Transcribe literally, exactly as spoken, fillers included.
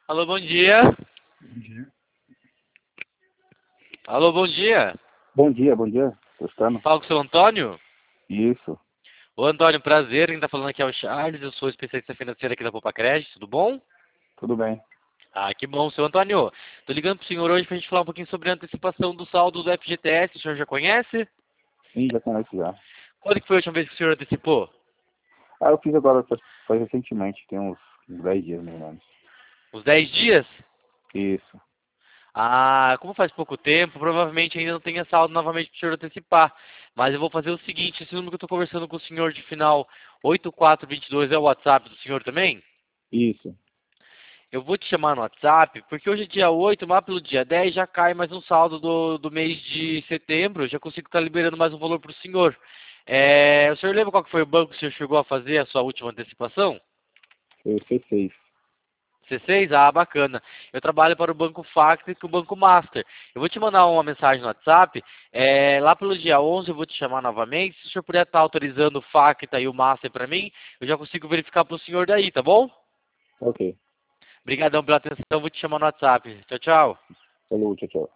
Alô, bom dia. Bom dia. Alô, bom dia. Bom dia, bom dia. Gostando? Fala com o seu Antônio? Isso, Ô, Antônio, prazer. Quem tá falando aqui é o Charles. Eu sou especialista financeiro aqui da Poupa Crédito. Tudo bom? tudo bem. Ah, que bom, seu Antônio. Tô ligando pro senhor hoje pra gente falar um pouquinho sobre a antecipação do saldo do F G T S. O senhor já conhece? Sim, já conheço já. Quando que foi a última vez que o senhor antecipou? Ah, eu fiz agora, faz faz recentemente, tem uns uns dez dias mais ou menos. Uns dez dias? Isso, Ah, como faz pouco tempo, provavelmente ainda não tenha saldo novamente para o senhor antecipar. Mas eu vou fazer o seguinte, esse número que eu estou conversando com o senhor de final oito quatro dois dois é o WhatsApp do senhor também? isso. Eu vou te chamar no WhatsApp, porque hoje é dia oito, lá pelo dia dez já cai mais um saldo do, do mês de setembro, eu já consigo estar liberando mais um valor para o senhor. É, o senhor lembra qual que foi o banco que o senhor chegou a fazer a sua última antecipação? Foi C seis. C seis? Ah, bacana. Eu trabalho para o Banco Factor e o Banco Master. Eu vou te mandar uma mensagem no WhatsApp. É, lá pelo dia onze eu vou te chamar novamente. Se o senhor puder estar autorizando o Facta e o Master para mim, eu já consigo verificar para o senhor daí, tá bom? Ok. Obrigadão pela atenção, vou te chamar no WhatsApp. Tchau, tchau. Falou, tchau, tchau.